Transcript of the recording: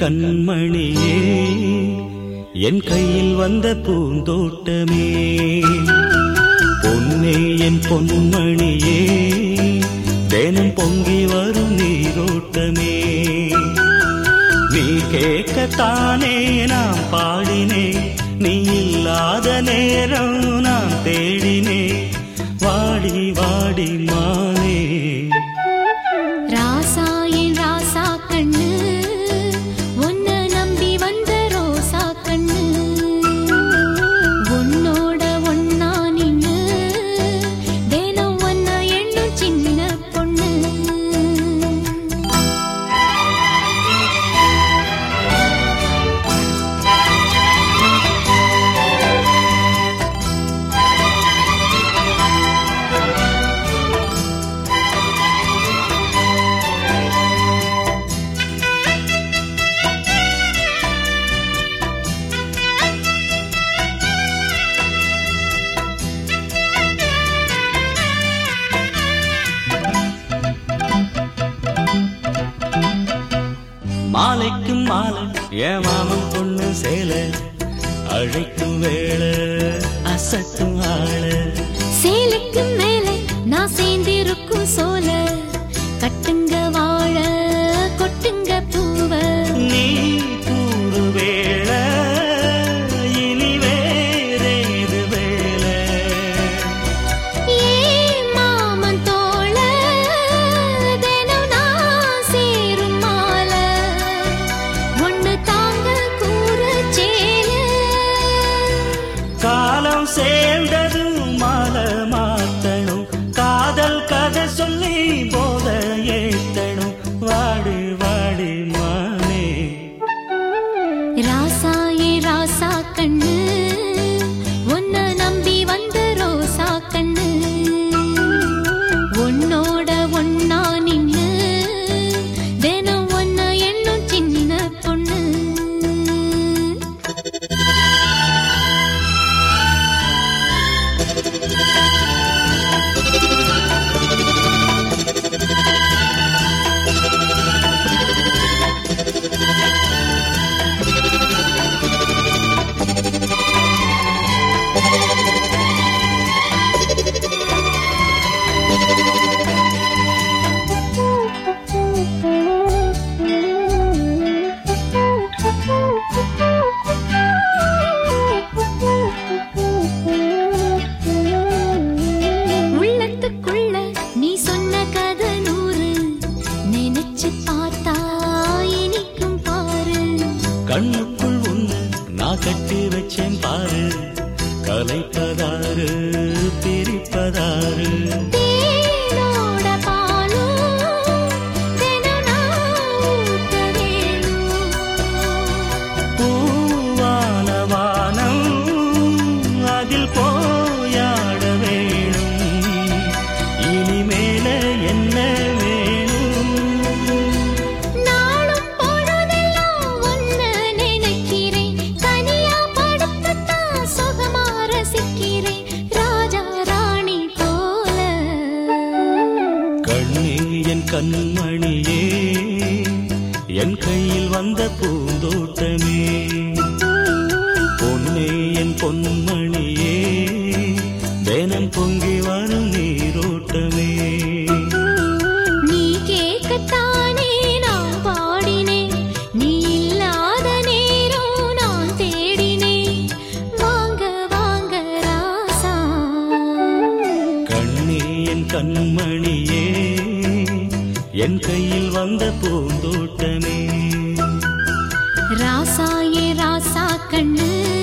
கண்மணியே என் கையில் வந்த பூந்தோட்டமே பொன்னே என் பொன்மணியே தினம் பொங்கி வரும் நீரோட்டமே நீ கேட்கத்தானே நான் பாடினேன் நீ இல்லாத நேரம் நான் தேடினேன் வாடி வாடி மானே ராசா என் ராசா கண்ணு உன்னை நம்பி வந்த ரோசா கண்ணு உன்னோட ஒன்னா நின்னு தினம் ஒன்ன எண்ணும் சின்ன பொண்ணு மாலைக்கும் மாலை என் மாமன் பொண்ணு சேல அழைக்கும் வேளை அசத்தும் ஆள சேலைக்கு மேலே நான் சேர்ந்திருக்கும் சோல கட்டுங்க வாழ கொட்டுங்க பூவ நீ கூறு வேளை இனி வேறேது வேளை ஏ மாமன் தோள தினம் நான் சேரும் மால ஒண்ணு தாங்க கூற சேல காலம் சேர்ந்ததும் மாலை மாத்தணும் காதல் கதை சொல்லி போத ஏத்தணும் வாடி வாடி மானே ராசா ஏ ராசா கண்ணு உன்னை நம்பி வந்த ரோசா கண்ணு உன்னோட ஒன்னா நின்னு தினம் ஒன்ன எண்ணும் சின்ன பொண்ணு உள்ளத்துக்குள்ள நீ சொன்ன கதை நூறு நினைச்சு பார்த்தா இனிக்கும் பாரு கண்ணுக்குள் ஒண்ணு நான் கட்டி வச்சேன் பாரு கலைப்பதாரு பிரிப்பதாரு தேனோட பாலும் தினம் நான் ஊத்த வேணும் பூவான வானம் அதில் போயாட வேணும் இனிமேல என்ன வேணும் நாளும் பொழுதெல்லாம் ஒன்ன நினைக்கிறேன் தனியா படுத்துத்தான் சுகமா ரசிக்கிறேன் ராஜா ராணி போல கண்ணே என் கண்மணியே என் கையில் வந்த பூந்தோட்டமே பொன்னே என் பொன்மணியே தினம் பொங்கி வரும் நீரோட்டமே நீ கேட்கத்தானே நான் பாடினேன் நீ இல்லாத நேரம் நான் தேடினேன் வாங்க வாங்க ராசா கண்ணே என் கண்மணியே என் கையில் வந்த பூந்தோட்டமே ராசா ஏ ராசா கண்ணு